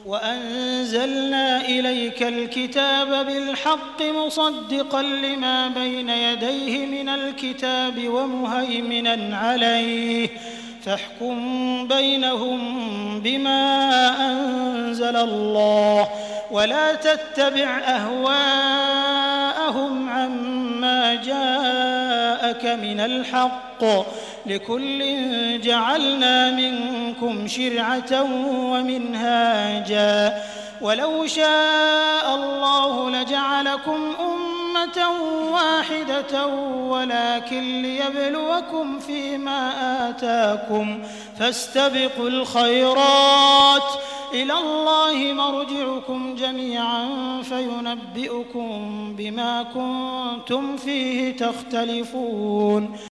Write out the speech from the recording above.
وأنزلنا إليك الكتاب بالحق مصدقا لما بين يديه من الكتاب ومهيمنا عليه فاحكم بينهم بما أنزل الله ولا تتبع أهواءهم عما جاءك من الحق لكل جعلنا منكم شرعة ومنهاجا ولو شاء الله لجعلكم أمة واحدة ولكن ليبلوكم فيما آتاكم فاستبقوا الخيرات إلى الله مرجعكم جميعا فينبئكم بما كنتم فيه تختلفون